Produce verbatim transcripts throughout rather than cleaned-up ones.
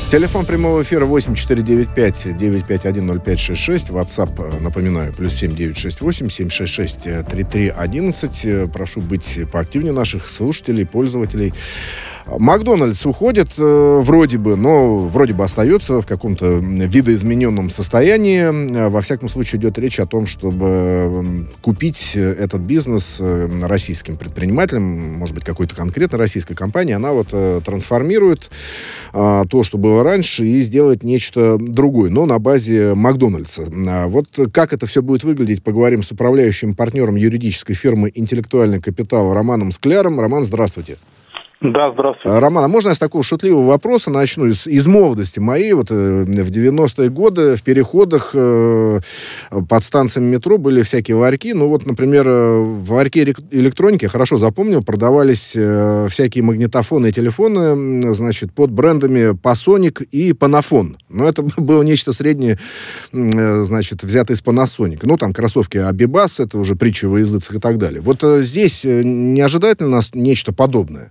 Телефон прямого эфира восемь четыре девять пять девять пять один ноль пять шесть шесть. WhatsApp, напоминаю, плюс семь девять шесть восемь семь шесть шесть три три одиннадцать. Прошу быть поактивнее наших слушателей, пользователей. Макдональдс уходит э, вроде бы, но вроде бы остается в каком-то видоизмененном состоянии. Во всяком случае, идет речь о том, чтобы купить этот бизнес российским предпринимателям, может быть, какой-то конкретно российской компании. Она вот э, трансформирует э, то, что было раньше, и сделает нечто другое, но на базе Макдональдса. А вот как это все будет выглядеть, поговорим с управляющим партнером юридической фирмы «Интеллектуальный капитал» Романом Скляром. Роман, здравствуйте. Да, здравствуйте. Роман, а можно я с такого шутливого вопроса начну из, из молодости моей? Вот э, в девяностые годы в переходах э, под станциями метро были всякие ларьки. Ну вот, например, в ларьке электроники, хорошо запомнил, продавались э, всякие магнитофоны и телефоны, значит, под брендами Panasonic и Panafon. Но это было нечто среднее, э, значит, взятое из Panasonic. Ну, там кроссовки Abibas, это уже притча во языцах и так далее. Вот э, здесь не ожидает ли нас нечто подобное?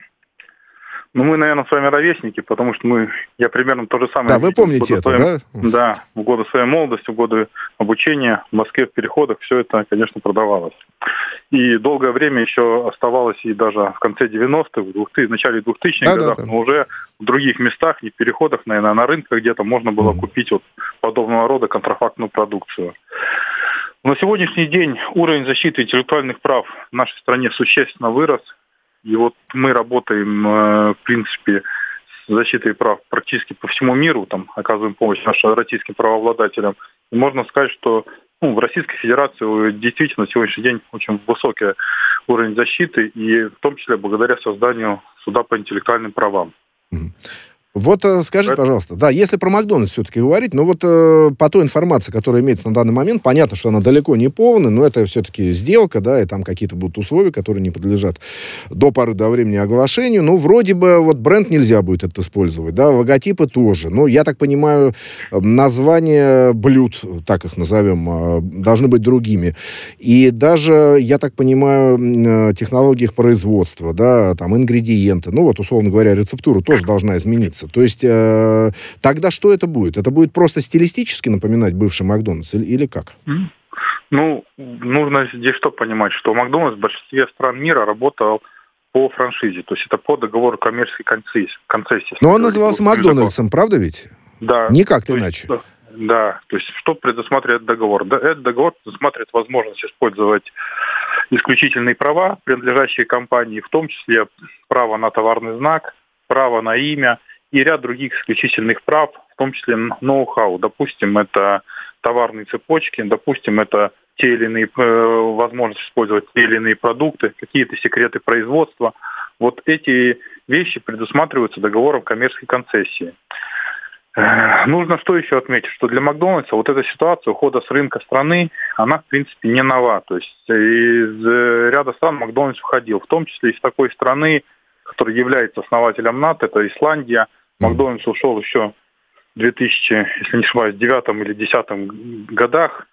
Ну, мы, наверное, с вами ровесники, потому что мы, я примерно то же самое... Да, вы помните это, своей, да? Да, в годы своей молодости, в годы обучения в Москве в переходах все это, конечно, продавалось. И долгое время еще оставалось и даже в конце девяностых, в начале двухтысячных да, годах, да, да. но уже в других местах, не в переходах, наверное, а на рынках где-то можно было mm-hmm. купить вот подобного рода контрафактную продукцию. На сегодняшний день уровень защиты интеллектуальных прав в нашей стране существенно вырос. И вот мы работаем, в принципе, с защитой прав практически по всему миру, там, оказываем помощь нашим российским правообладателям. И можно сказать, что ну, в Российской Федерации действительно на сегодняшний день очень высокий уровень защиты, и в том числе благодаря созданию суда по интеллектуальным правам. Вот скажите, это... пожалуйста, да, если про Макдональдс все-таки говорить, ну вот э, по той информации, которая имеется на данный момент, понятно, что она далеко не полная, но это все-таки сделка, да, и там какие-то будут условия, которые не подлежат до поры до времени оглашению. Ну, вроде бы вот бренд нельзя будет это использовать, да, логотипы тоже. Ну, я так понимаю, названия блюд, так их назовем, должны быть другими. И даже, я так понимаю, технологии их производства, да, там ингредиенты, ну вот, условно говоря, рецептура тоже должна измениться. То есть э, тогда что это будет? Это будет просто стилистически напоминать бывший Макдональдс или, или как? Ну, нужно здесь что понимать, что Макдональдс в большинстве стран мира работал по франшизе, то есть это по договору коммерческой концессии. Но он назывался Макдональдсом, правда ведь? Да. Никак иначе. Есть, да, то есть что предусматривает договор? Этот договор предусматривает возможность использовать исключительные права, принадлежащие компании, в том числе право на товарный знак, право на имя, и ряд других исключительных прав, в том числе ноу-хау. Допустим, это товарные цепочки, допустим, это те или иные э, возможности использовать те или иные продукты, какие-то секреты производства. Вот эти вещи предусматриваются договором коммерческой концессии. Э, нужно что еще отметить, что для Макдональдса вот эта ситуация ухода с рынка страны, она, в принципе, не нова. То есть из ряда стран Макдональдс уходил, в том числе из такой страны, который является основателем НАТО, это Исландия. Макдональдс ушел еще в две тысячи, если не ошибаюсь, девятом или десятом годах.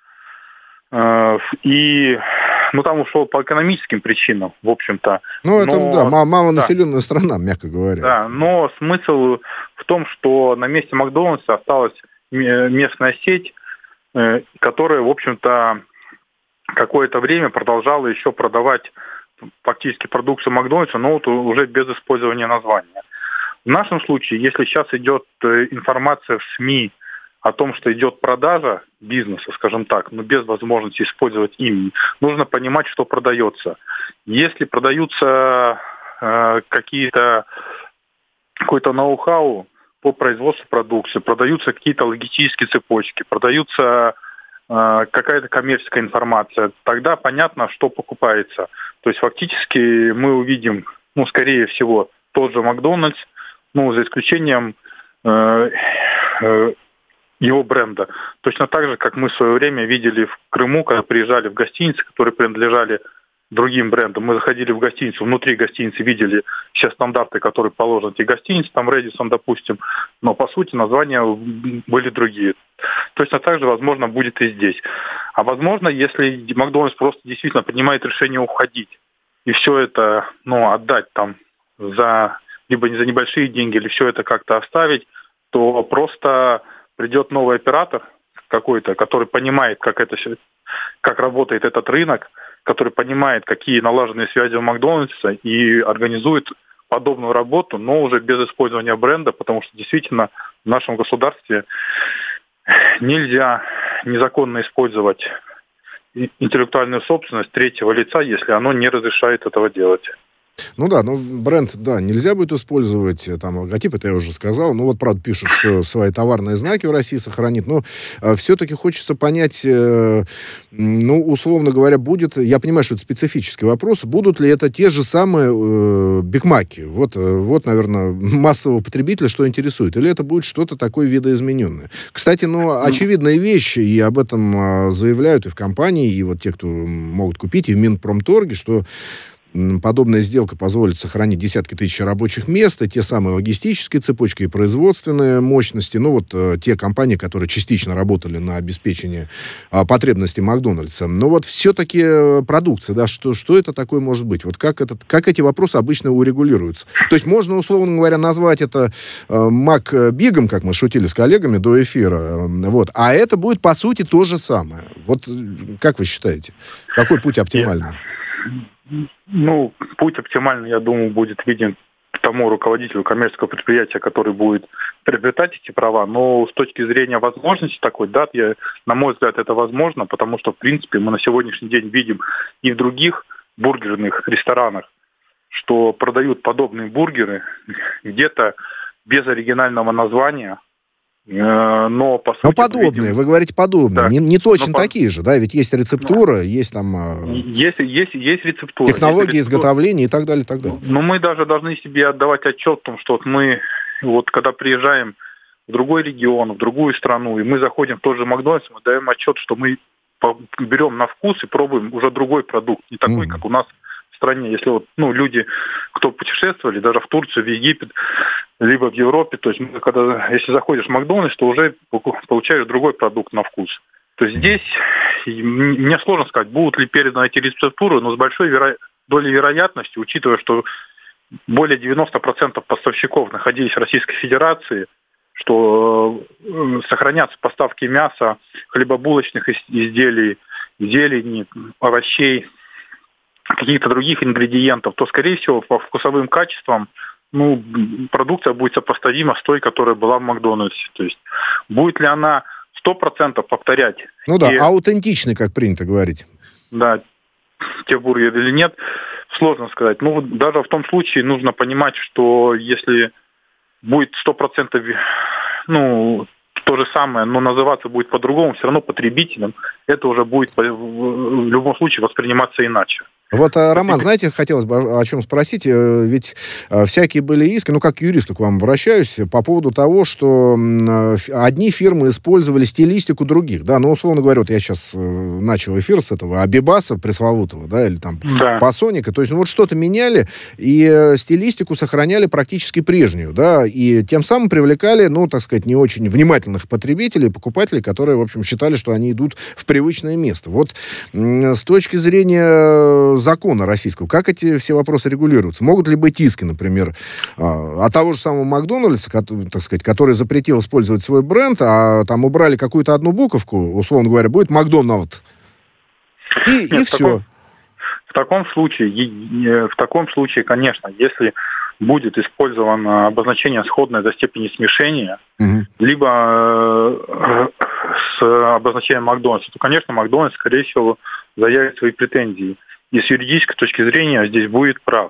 И ну, там ушел по экономическим причинам, в общем-то. Ну, это, но, да, малонаселенная да. страна, мягко говоря. Да, но смысл в том, что на месте Макдональдса осталась местная сеть, которая, в общем-то, какое-то время продолжала еще продавать фактически продукцию Макдональдса, но вот уже без использования названия. В нашем случае, если сейчас идет информация в СМИ о том, что идет продажа бизнеса, скажем так, но без возможности использовать имя, нужно понимать, что продается. Если продаются э, какие-то какой-то ноу-хау по производству продукции, продаются какие-то логистические цепочки, продаются э, какая-то коммерческая информация, тогда понятно, что покупается. То есть фактически мы увидим, ну, скорее всего, тот же Макдональдс, ну, за исключением э, э, его бренда. Точно так же, как мы в свое время видели в Крыму, когда приезжали в гостиницы, которые принадлежали другим брендам. Мы заходили в гостиницу, внутри гостиницы видели все стандарты, которые положены в эти гостиницы, там Рэдиссон, допустим, но по сути названия были другие. Точно так же, возможно, будет и здесь. А возможно, если Макдональдс просто действительно принимает решение уходить и все это, ну, отдать там за либо за небольшие деньги, или все это как-то оставить, то просто придет новый оператор какой-то, который понимает, как это, как работает этот рынок, который понимает, какие налаженные связи у Макдональдса, и организует подобную работу, но уже без использования бренда, потому что действительно в нашем государстве нельзя незаконно использовать интеллектуальную собственность третьего лица, если оно не разрешает этого делать. Ну да, ну бренд, да, нельзя будет использовать, там, логотип, это я уже сказал. Ну вот, правда, пишут, что свои товарные знаки в России сохранит, но э, все-таки хочется понять, э, ну, условно говоря, будет, я понимаю, что это специфический вопрос, будут ли это те же самые э, бигмаки? Вот, э, вот, наверное, массового потребителя что интересует. Или это будет что-то такое видоизмененное? Кстати, ну, очевидная вещь, и об этом э, заявляют и в компании, и вот те, кто могут купить, и в Минпромторге, что подобная сделка позволит сохранить десятки тысяч рабочих мест, и те самые логистические цепочки и производственные мощности. Ну, вот э, те компании, которые частично работали на обеспечение э, потребностей Макдональдса. Но вот все-таки продукция, да, что, что это такое может быть? Вот как, этот, как эти вопросы обычно урегулируются? То есть можно, условно говоря, назвать это э, Макбигом, как мы шутили с коллегами до эфира, э, вот, а это будет, по сути, то же самое. Вот как вы считаете? Какой путь оптимальный? Ну, путь оптимальный, я думаю, будет виден тому руководителю коммерческого предприятия, который будет приобретать эти права. Но с точки зрения возможности такой, да, я, на мой взгляд, это возможно, потому что, в принципе, мы на сегодняшний день видим и в других бургерных ресторанах, что продают подобные бургеры где-то без оригинального названия, но по сути... Но подобные, видим... вы говорите подобные, да. не, не точно но такие по... же, да, ведь есть рецептура, но... есть там... Есть, есть, есть рецептура. Технологии есть рецептура. изготовления и так далее, и так далее. Но мы даже должны себе отдавать отчет в том, что вот мы, вот когда приезжаем в другой регион, в другую страну, и мы заходим в тот же Макдональдс, мы даем отчет, что мы берем на вкус и пробуем уже другой продукт, не такой, mm-hmm. как у нас в стране. Если вот, ну, люди, кто путешествовали, даже в Турцию, в Египет, либо в Европе, то есть когда, если заходишь в Макдональдс, то уже получаешь другой продукт на вкус. То есть здесь мне сложно сказать, будут ли переданы эти рецептуры, но с большой веро... долей вероятности, учитывая, что более девяносто процентов поставщиков находились в Российской Федерации, что сохранятся поставки мяса, хлебобулочных изделий, зелени, овощей, каких-то других ингредиентов, то, скорее всего, по вкусовым качествам ну, продукция будет сопоставима с той, которая была в Макдональдсе. То есть будет ли она сто процентов повторять? Ну те, да, аутентичный, как принято говорить. Да, те бургеры или нет, сложно сказать. Ну, даже в том случае нужно понимать, что если будет сто процентов, ну, то же самое, но называться будет по-другому, все равно потребителям это уже будет в любом случае восприниматься иначе. Вот, Роман, знаете, хотелось бы о чем спросить. Ведь всякие были иски, ну, как к юристу к вам обращаюсь, по поводу того, что одни фирмы использовали стилистику других, да, ну, условно говоря, вот я сейчас начал эфир с этого Абибаса пресловутого, да, или там да. Пасоника, то есть, ну, вот что-то меняли и стилистику сохраняли практически прежнюю, да, и тем самым привлекали, ну, так сказать, не очень внимательных потребителей, покупателей, которые, в общем, считали, что они идут в привычное место. Вот с точки зрения закона российского, как эти все вопросы регулируются? Могут ли быть иски, например, от того же самого Макдональдса, так сказать, который запретил использовать свой бренд, а там убрали какую-то одну буковку, условно говоря, будет Макдональд. И, Нет, и все. Таком, в таком случае, в таком случае, конечно, если будет использовано обозначение сходное до степени смешения, угу. либо э, с обозначением Макдональдса, то, конечно, Макдональдс, скорее всего, заявит свои претензии. И с юридической точки зрения здесь будет прав.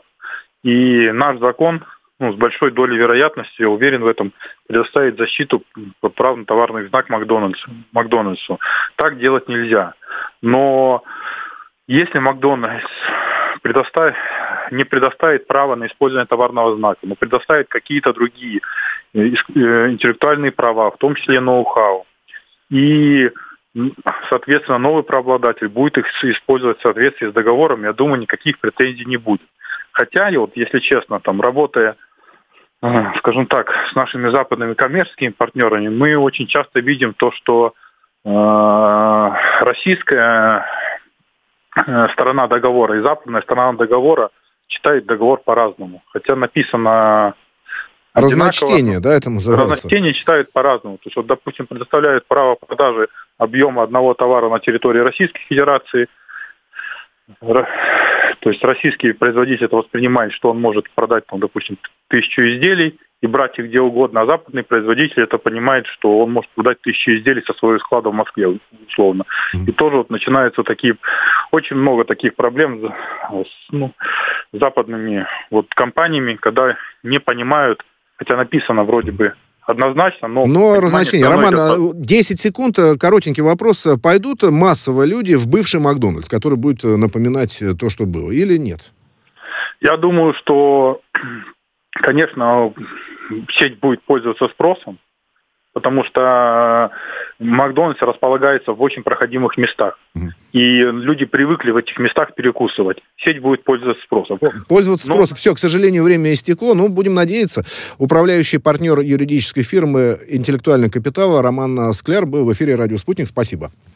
И наш закон, ну, с большой долей вероятности, я уверен в этом, предоставит защиту прав на товарный знак Макдональдсу. Макдональдсу. Так делать нельзя. Но если Макдональдс предоставит, не предоставит право на использование товарного знака, но предоставит какие-то другие интеллектуальные права, в том числе ноу-хау, и соответственно, новый правообладатель будет их использовать в соответствии с договором, я думаю, никаких претензий не будет. Хотя, вот, если честно, там, работая, скажем так, с нашими западными коммерческими партнерами, мы очень часто видим то, что э, российская сторона договора и западная сторона договора читает договор по-разному. Хотя написано Разночтение, да, это называется? Разночтение считают по-разному. То есть, вот, допустим, предоставляют право продажи объема одного товара на территории Российской Федерации. То есть российский производитель это воспринимает, что он может продать, там, допустим, тысячу изделий и брать их где угодно, а западный производитель это понимает, что он может продать тысячу изделий со своего склада в Москве, условно. И тоже вот начинаются такие, очень много таких проблем с, ну, западными вот компаниями, когда не понимают, хотя написано вроде бы однозначно, но... Но разночтение. Роман, идет... десять секунд, коротенький вопрос. Пойдут массово люди в бывший Макдональдс, который будет напоминать то, что было, или нет? Я думаю, что, конечно, сеть будет пользоваться спросом, потому что Макдональдс располагается в очень проходимых местах. Mm. И люди привыкли в этих местах перекусывать. Сеть будет пользоваться спросом. Пользоваться Но... спросом. Все, к сожалению, время истекло. Ну, будем надеяться. Управляющий партнер юридической фирмы «Интеллектуальный капитал» Роман Скляр был в эфире «Радио Спутник». Спасибо.